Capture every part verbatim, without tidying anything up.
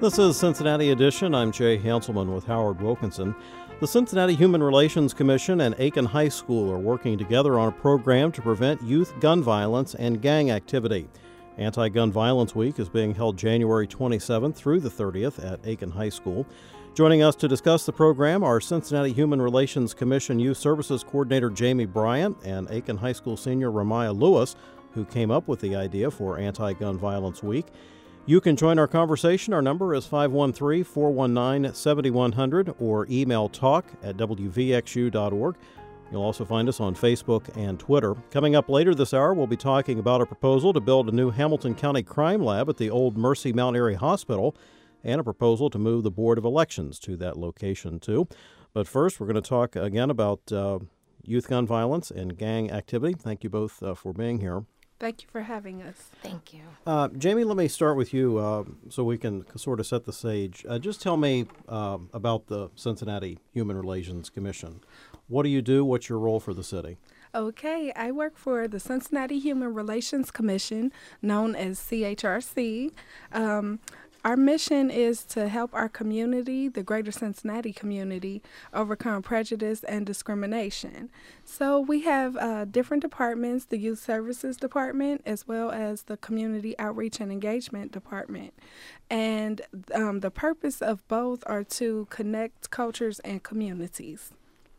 This is Cincinnati Edition. I'm Jay Hanselman with Howard Wilkinson. The Cincinnati Human Relations Commission and Aiken High School are working together on a program to prevent youth gun violence and gang activity. Anti-Gun Violence Week is being held January twenty-seventh through the thirtieth at Aiken High School. Joining us to discuss the program are Cincinnati Human Relations Commission Youth Services Coordinator Jamie Bryant and Aiken High School senior Ramaya Lewis, who came up with the idea for Anti-Gun Violence Week. You can join our conversation. Our number is five one three, four one nine, seven one zero zero or email talk at w v x u dot org. You'll also find us on Facebook and Twitter. Coming up later this hour, we'll be talking about a proposal to build a new Hamilton County crime lab at the old Mercy Mount Airy Hospital and a proposal to move the Board of Elections to that location, too. But first, we're going to talk again about uh, youth gun violence and gang activity. Thank you both uh, for being here. Thank you for having us. Thank you. Uh, Jamie, let me start with you uh, so we can sort of set the stage. Uh, just tell me uh, about the Cincinnati Human Relations Commission. What do you do? What's your role for the city? Okay, I work for the Cincinnati Human Relations Commission, known as C H R C. Um, Our mission is to help our community, the greater Cincinnati community, overcome prejudice and discrimination. So we have uh, different departments, the Youth Services Department, as well as the Community Outreach and Engagement Department. And um, the purpose of both are to connect cultures and communities.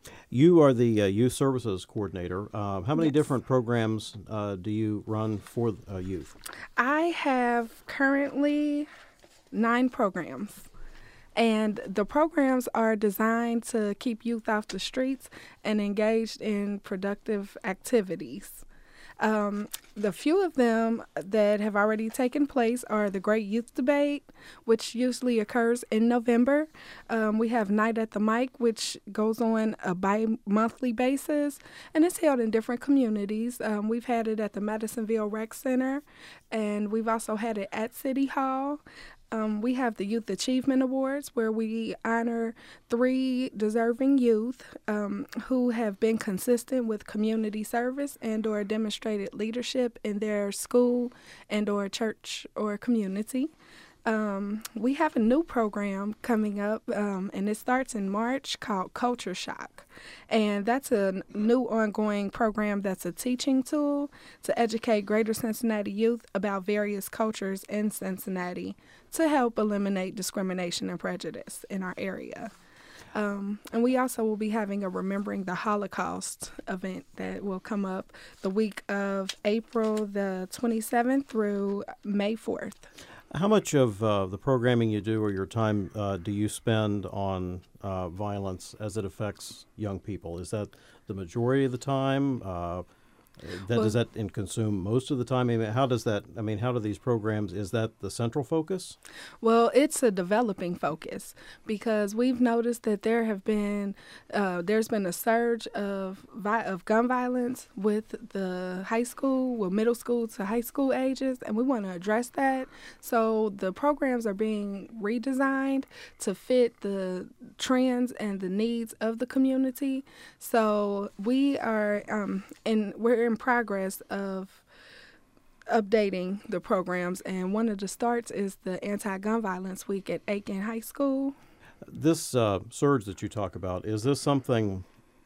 You are the uh, Youth Services Coordinator. Uh, how many Yes. different programs uh, do you run for uh, youth? I have currently nine programs, and the programs are designed to keep youth off the streets and engaged in productive activities. Um, the few of them that have already taken place are the Great Youth Debate, which usually occurs in November. Um, we have Night at the Mic, which goes on a bi-monthly basis, and it's held in different communities. Um, we've had it at the Madisonville Rec Center, and we've also had it at City Hall. Um, we have the Youth Achievement Awards, where we honor three deserving youth um, who have been consistent with community service and or demonstrated leadership in their school and or church or community. Um, we have a new program coming up, um, and it starts in March, called Culture Shock. And that's a new ongoing program that's a teaching tool to educate greater Cincinnati youth about various cultures in Cincinnati to help eliminate discrimination and prejudice in our area. Um, and we also will be having a Remembering the Holocaust event that will come up the week of April the twenty-seventh through May fourth. How much of uh, the programming you do or your time uh, do you spend on uh, violence as it affects young people? Is that the majority of the time? Uh, that, Well, does that in consume most of the time? I mean, how does that? I mean, how do these programs? Is that the central focus? Well, it's a developing focus because we've noticed that there have been uh, there's been a surge of vi- of gun violence with the high school, well, middle school to high school ages, and we want to address that. So the programs are being redesigned to fit the trends and the needs of the community. So we are um, and we're in progress of updating the programs, and one of the starts is the Anti-Gun Violence Week at Aiken High School. This uh, surge that you talk about, is this something,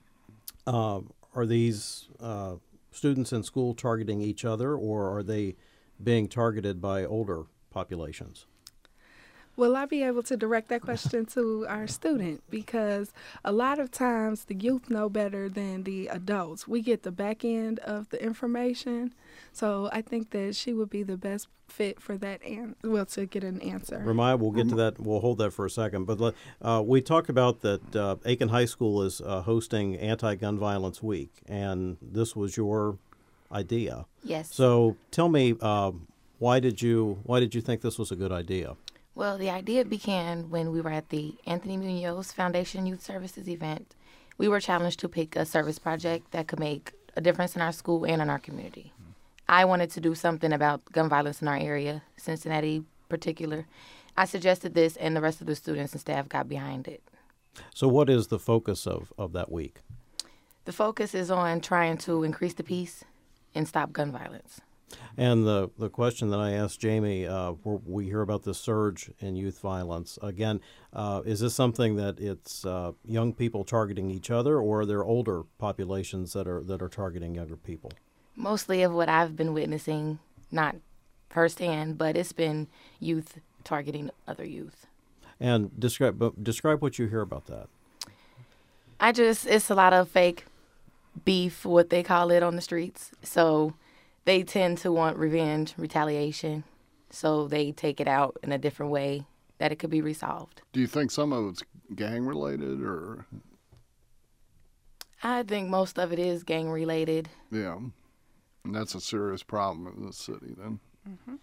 uh, are these uh, students in school targeting each other, or are they being targeted by older populations? Will I be able to direct that question to our student? Because a lot of times the youth know better than the adults. We get the back end of the information. So I think that she would be the best fit for that, an- well, to get an answer. Ramaya, we'll get to that. We'll hold that for a second. But uh, we talked about that uh, Aiken High School is uh, hosting Anti-Gun Violence Week, and this was your idea. Yes. So tell me, uh, why did you why did you think this was a good idea? Well, the idea began when we were at the Anthony Munoz Foundation Youth Services event. We were challenged to pick a service project that could make a difference in our school and in our community. Mm-hmm. I wanted to do something about gun violence in our area, Cincinnati particular. I suggested this, and the rest of the students and staff got behind it. So what is the focus of, of that week? The focus is on trying to increase the peace and stop gun violence. And the, the question that I asked Jamie, uh, we hear about this surge in youth violence. Again, uh, is this something that it's uh, young people targeting each other, or are there older populations that are that are targeting younger people? Mostly of what I've been witnessing, not firsthand, but it's been youth targeting other youth. And describe but describe what you hear about that. I just, it's a lot of fake beef, what they call it on the streets. So they tend to want revenge, retaliation. So they take it out in a different way that it could be resolved. Do you think some of it's gang related, or? I think most of it is gang related. Yeah. And that's a serious problem in the city then. Mm-hmm.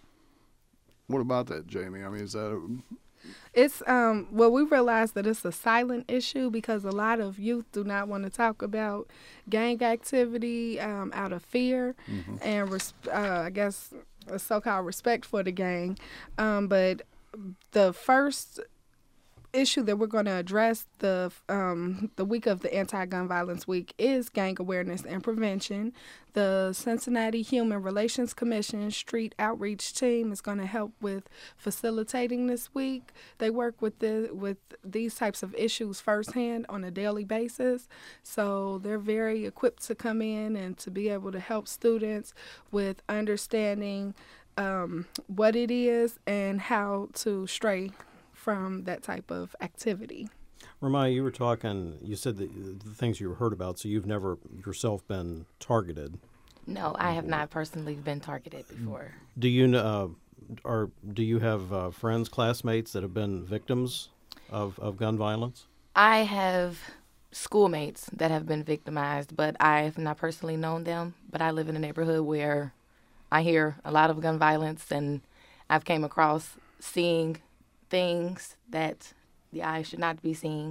What about that, Jamie? I mean, is that a... It's, um, well, we realize that it's a silent issue because a lot of youth do not want to talk about gang activity um, out of fear mm-hmm. and, res- uh, I guess, a so-called respect for the gang. Um, but the first issue that we're going to address the um, the week of the Anti-Gun Violence Week is gang awareness and prevention. The Cincinnati Human Relations Commission Street Outreach Team is going to help with facilitating this week. They work with the with these types of issues firsthand on a daily basis, so they're very equipped to come in and to be able to help students with understanding um, what it is and how to stray from that type of activity. Ramaya, you were talking, you said that the things you heard about, so you've never yourself been targeted. No, I have not personally been targeted before. Do you uh, or do you have uh, friends, classmates that have been victims of, of gun violence? I have schoolmates that have been victimized, but I have not personally known them. But I live in a neighborhood where I hear a lot of gun violence, and I've came across seeing things that the eye should not be seeing.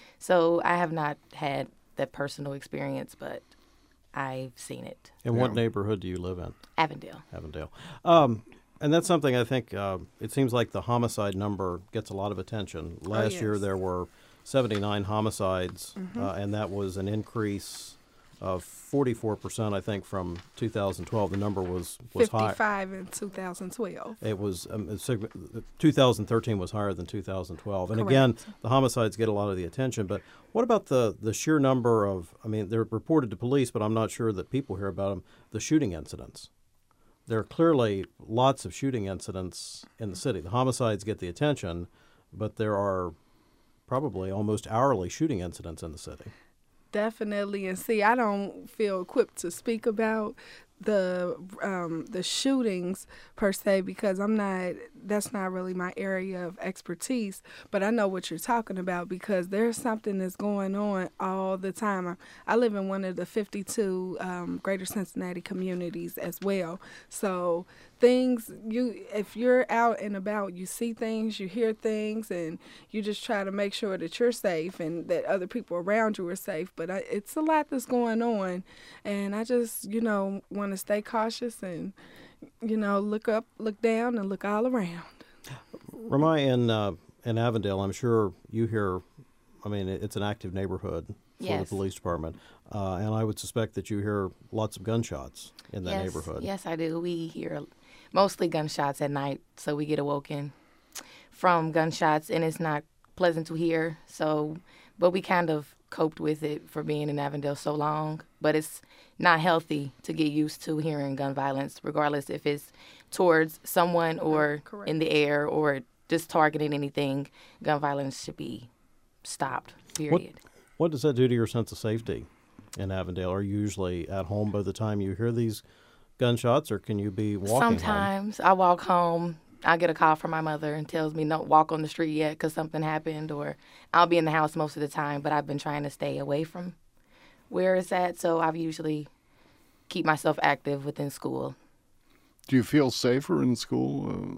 So I have not had that personal experience, but I've seen it. In what neighborhood do you live in? Avondale. Avondale. Um, and that's something I think uh, it seems like the homicide number gets a lot of attention. Last oh, yes. year there were seventy-nine homicides, mm-hmm. uh, and that was an increase of forty-four percent, I think, from two thousand twelve. The number was, was high. fifty-five in two thousand twelve. It was, um, two thousand thirteen was higher than two thousand twelve. And Correct. Again, the homicides get a lot of the attention. But what about the, the sheer number of, I mean, they're reported to police, but I'm not sure that people hear about them, the shooting incidents. There are clearly lots of shooting incidents in the city. The homicides get the attention, but there are probably almost hourly shooting incidents in the city. Definitely. And see, I don't feel equipped to speak about the um, the shootings per se because I'm not, that's not really my area of expertise, but I know what you're talking about because there's something that's going on all the time. I, I live in one of the fifty-two um, Greater Cincinnati communities as well. So things, you if you're out and about, you see things, you hear things, and you just try to make sure that you're safe and that other people around you are safe. But I, it's a lot that's going on, and I just, you know, want to stay cautious and, you know, look up, look down, and look all around. Ramaya, in, uh, in Avondale, I'm sure you hear, I mean, it's an active neighborhood for yes. the police department, uh, and I would suspect that you hear lots of gunshots in that yes. neighborhood. Yes, I do. We hear mostly gunshots at night, so we get awoken from gunshots, and it's not pleasant to hear. So, but we kind of coped with it for being in Avondale so long. But it's not healthy to get used to hearing gun violence, regardless if it's towards someone or Correct. in the air or just targeting anything. Gun violence should be stopped, period. What, what does that do to your sense of safety in Avondale? Are you usually at home by the time you hear these gunshots, or can you be walking Sometimes home? I walk home. I get a call from my mother and tells me don't walk on the street yet because something happened, or I'll be in the house most of the time, but I've been trying to stay away from where it's at, so I've usually keep myself active within school. Do you feel safer in school? Uh,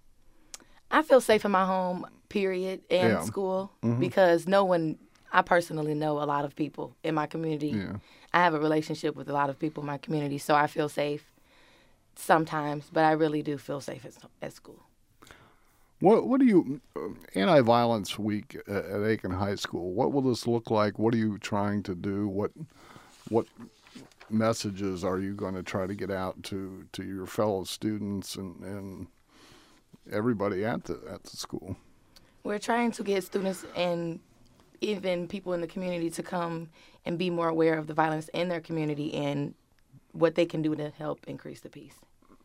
I feel safe in my home, period, and Yeah. school Mhm. because no one, I personally know a lot of people in my community. yeah. I have a relationship with a lot of people in my community, so I feel safe sometimes, but I really do feel safe at, at school. What What do you uh, Anti-Violence Week at, at Aiken High School? What will this look like? What are you trying to do? What what messages are you going to try to get out to, to your fellow students and, and everybody at the at the school? We're trying to get students and even people in the community to come and be more aware of the violence in their community and what they can do to help increase the peace.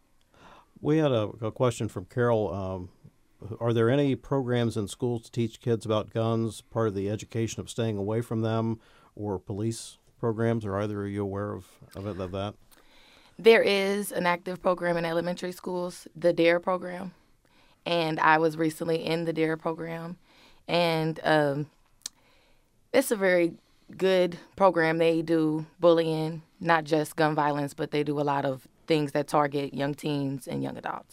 We had a, a question from Carol. Um, are there any programs in schools to teach kids about guns, part of the education of staying away from them, or police programs? Are either of you aware of, of, it, of that? There is an active program in elementary schools, the DARE program, and I was recently in the DARE program, and um, it's a very good program. They do bullying, not just gun violence, but they do a lot of things that target young teens and young adults.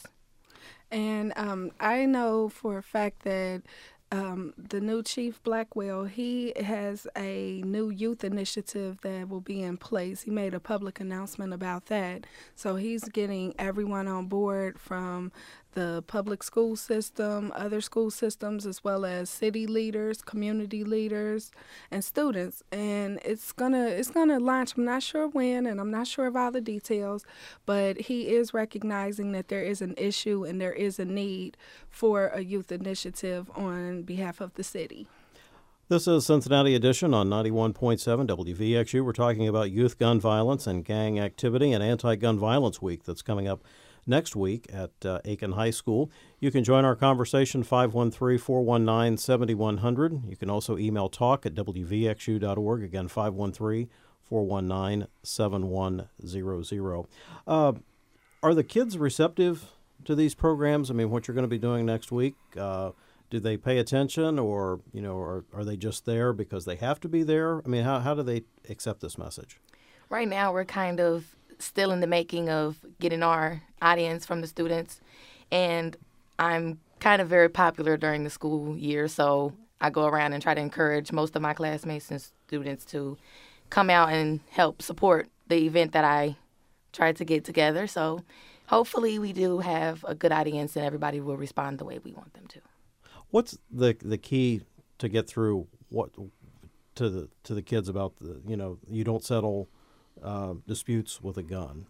And um, I know for a fact that um, the new Chief Blackwell, he has a new youth initiative that will be in place. He made a public announcement about that. So he's getting everyone on board from the public school system, other school systems, as well as city leaders, community leaders, and students. And it's gonna it's gonna launch. I'm not sure when, and I'm not sure of all the details, but he is recognizing that there is an issue and there is a need for a youth initiative on behalf of the city. This is Cincinnati Edition on ninety-one point seven W V X U. We're talking about youth gun violence and gang activity and Anti-Gun Violence Week that's coming up next week at uh, Aiken High School. You can join our conversation, five one three, four one nine, seven one zero zero. You can also email talk at w v x u dot org. Again, five one three, four one nine, seven one zero zero. Uh, are the kids receptive to these programs? I mean, what you're going to be doing next week, uh, do they pay attention, or, you know, or are they just there because they have to be there? I mean, how, how do they accept this message? Right now, we're kind of still in the making of getting our audience from the students, and I'm kind of very popular during the school year, so I go around and try to encourage most of my classmates and students to come out and help support the event that I tried to get together. So hopefully we do have a good audience and everybody will respond the way we want them to. What's the the key to get through what to the to the kids about the, you know, you don't settle Uh, disputes with a gun?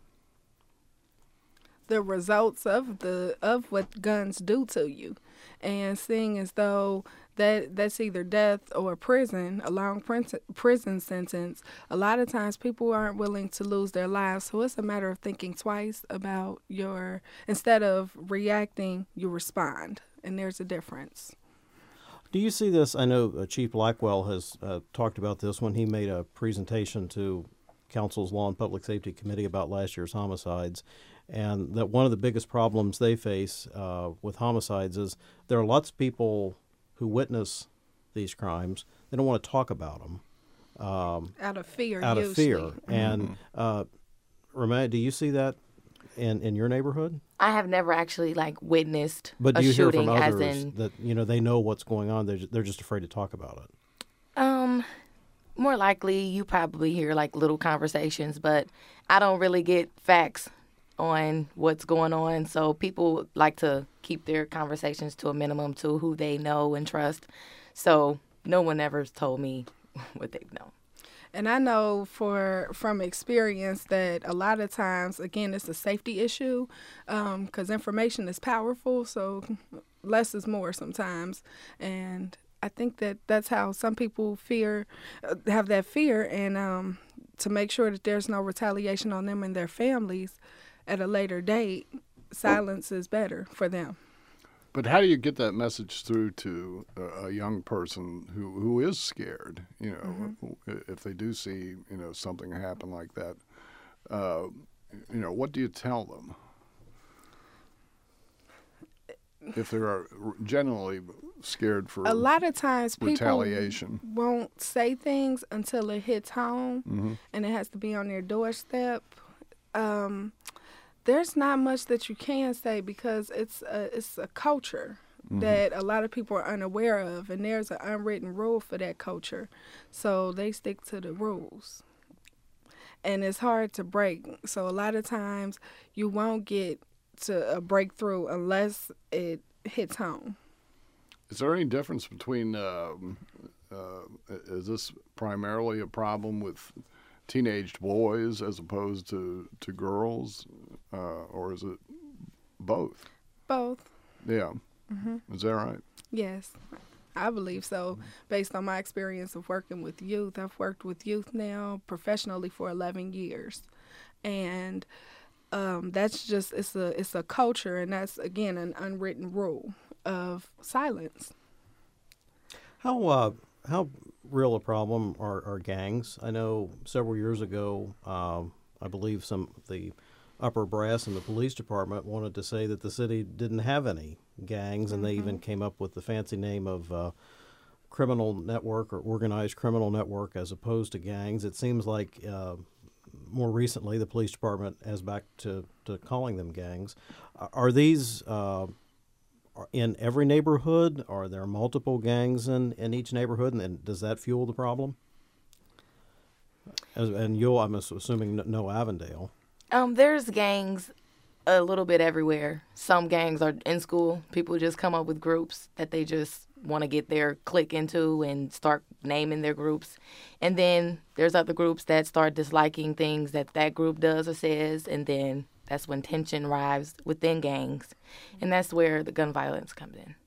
The results of the of what guns do to you, and seeing as though that that's either death or prison, a long prison prison sentence. A lot of times people aren't willing to lose their lives, so it's a matter of thinking twice about your, instead of reacting, you respond, and there's a difference. Do you see this? I know uh, Chief Blackwell has uh, talked about this when he made a presentation to Council's Law and Public Safety Committee about last year's homicides, and that one of the biggest problems they face uh, with homicides is there are lots of people who witness these crimes. They don't want to talk about them. Um, out of fear, out usually. of fear. And uh, Ramay, do you see that in, in your neighborhood? I have never actually like witnessed but a do you hear shooting from as others in that, you know, they know what's going on, they're, they're just afraid to talk about it? Um, more likely you probably hear like little conversations, but I don't really get facts on what's going on. So people like to keep their conversations to a minimum to who they know and trust. So no one ever told me what they've known. And I know for from experience that a lot of times, again, it's a safety issue because um, information is powerful, so less is more sometimes. And I think that that's how some people fear, uh, have that fear, and um, to make sure that there's no retaliation on them and their families at a later date, silence is better for them. But how do you get that message through to a, a young person who, who is scared, you know, mm-hmm. if they do see, you know, something happen like that? Uh, you know, what do you tell them? If they are generally scared for a lot of times retaliation. People won't say things until it hits home, mm-hmm. and it has to be on their doorstep. Um, there's not much that you can say because it's a, it's a culture mm-hmm. that a lot of people are unaware of, and there's an unwritten rule for that culture, so they stick to the rules. And it's hard to break, so a lot of times you won't get to a breakthrough unless it hits home. Is there any difference between, uh, uh, is this primarily a problem with teenage boys as opposed to to girls, uh, or is it both? Both. Yeah. Mm-hmm. Is that right? Yes, I believe so. Based on my experience of working with youth, I've worked with youth now professionally for eleven years, and um, that's just it's a it's a culture, and that's again an unwritten rule of silence. How uh, how real a problem are, are gangs? I know several years ago, um, I believe some the upper brass in the police department wanted to say that the city didn't have any gangs, and mm-hmm. they even came up with the fancy name of uh, criminal network or organized criminal network as opposed to gangs. It seems like uh, more recently the police department has back to, to calling them gangs. Are these uh, in every neighborhood? Are there multiple gangs in, in each neighborhood, and, and does that fuel the problem? As, and you'll, I'm assuming, know Avondale. Um, there's gangs a little bit everywhere. Some gangs are in school. People just come up with groups that they just want to get their clique into and start naming their groups. And then there's other groups that start disliking things that that group does or says, and then that's when tension rises within gangs. And that's where the gun violence comes in.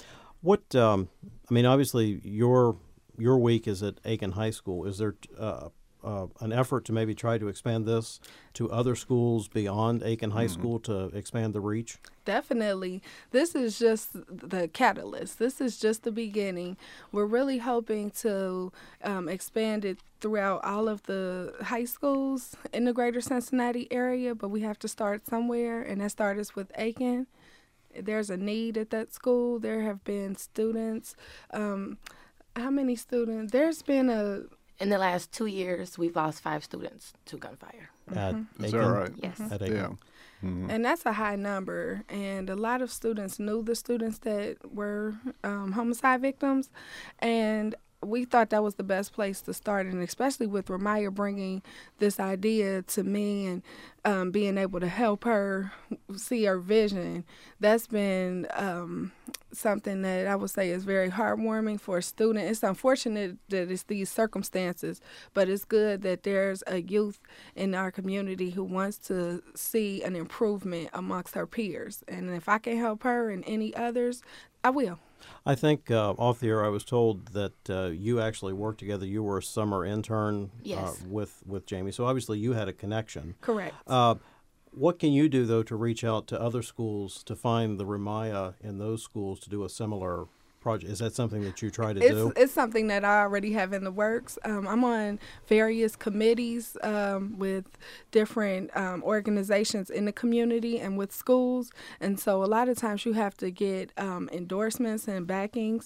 What, um, I mean, obviously your your week is at Aiken High School. Is there uh, Uh, an effort to maybe try to expand this to other schools beyond Aiken High mm-hmm. School to expand the reach? Definitely. This is just the catalyst. This is just the beginning. We're really hoping to um, expand it throughout all of the high schools in the greater Cincinnati area, but we have to start somewhere, and that starts with Aiken. There's a need at that school. There have been students. Um, how many students? There's been a... In the last two years, we've lost five students to gunfire. At mm-hmm. Is that right? Yes. Mm-hmm. At Aiken. Yeah. Mm-hmm. And that's a high number. And a lot of students knew the students that were um, homicide victims. And we thought that was the best place to start, and especially with Ramaya bringing this idea to me and um, being able to help her see her vision. That's been um, something that I would say is very heartwarming for a student. It's unfortunate that it's these circumstances, but it's good that there's a youth in our community who wants to see an improvement amongst her peers. And if I can help her and any others, I will. I think uh, off the air I was told that uh, you actually worked together. You were a summer intern yes. uh, with, with Jamie, so obviously you had a connection. Correct. Uh, what can you do, though, to reach out to other schools to find the Ramaya in those schools to do a similar project? Is that something that you try to it's, do? It's something that I already have in the works. Um, I'm on various committees um, with different um, organizations in the community and with schools. And so a lot of times you have to get um, endorsements and backings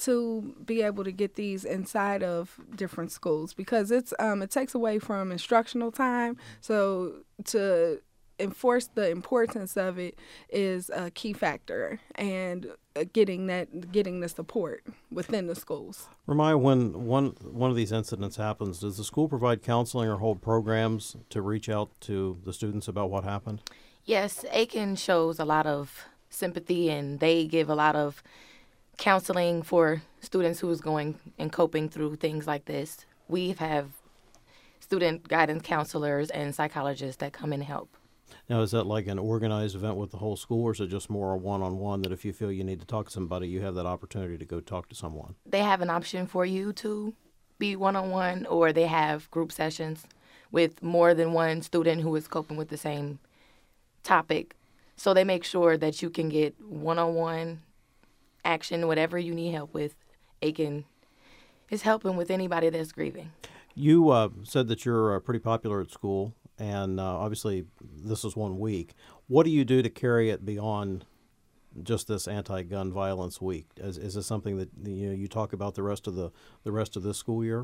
to be able to get these inside of different schools, because it's um, it takes away from instructional time. So to enforce the importance of it is a key factor, and uh, getting that getting the support within the schools. Ramaya, when one one of these incidents happens, does the school provide counseling or hold programs to reach out to the students about what happened? Yes, Aiken shows a lot of sympathy, and they give a lot of counseling for students who is going and coping through things like this. We have student guidance counselors and psychologists that come and help. Now, is that like an organized event with the whole school, or is it just more a one-on-one that if you feel you need to talk to somebody, you have that opportunity to go talk to someone? They have an option for you to be one-on-one, or they have group sessions with more than one student who is coping with the same topic. So they make sure that you can get one-on-one action, whatever you need help with. Aiken is helping with anybody that's grieving. You uh, said that you're uh, pretty popular at school. And uh, obviously, this is one week. What do you do to carry it beyond just this anti-gun violence week? Is, is this something that you know you talk about the rest of the the rest of this school year?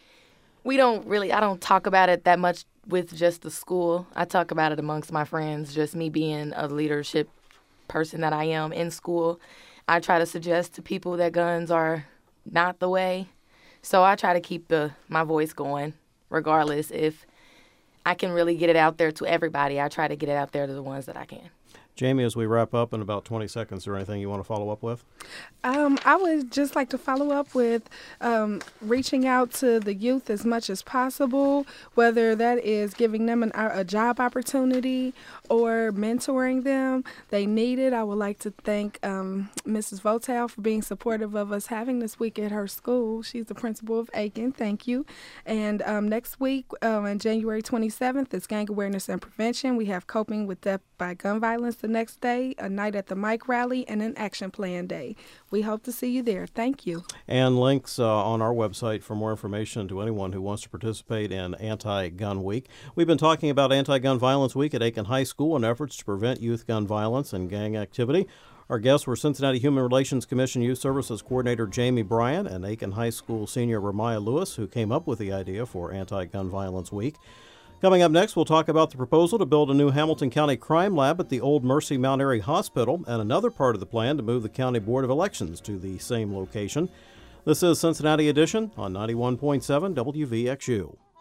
We don't really. I don't talk about it that much with just the school. I talk about it amongst my friends. Just me being a leadership person that I am in school, I try to suggest to people that guns are not the way. So I try to keep the my voice going, regardless if I can really get it out there to everybody. I try to get it out there to the ones that I can. Jamie, as we wrap up in about twenty seconds, is there anything you want to follow up with? Um, I would just like to follow up with um, reaching out to the youth as much as possible, whether that is giving them an, a job opportunity or mentoring them. They need it. I would like to thank um, Missus Votel for being supportive of us having this week at her school. She's the principal of Aiken. Thank you. And um, next week, uh, on January twenty-seventh, is Gang Awareness and Prevention. We have Coping with Death by Gun Violence the next day, a night at the Mike Rally, and an action plan day. We hope to see you there. Thank you. And links uh, on our website for more information to anyone who wants to participate in Anti-Gun Week. We've been talking about Anti-Gun Violence Week at Aiken High School and efforts to prevent youth gun violence and gang activity. Our guests were Cincinnati Human Relations Commission Youth Services Coordinator Jamie Bryan and Aiken High School senior Ramaya Lewis, who came up with the idea for Anti-Gun Violence Week. Coming up next, we'll talk about the proposal to build a new Hamilton County crime lab at the Old Mercy Mount Airy Hospital and another part of the plan to move the County Board of Elections to the same location. This is Cincinnati Edition on ninety-one point seven W V X U.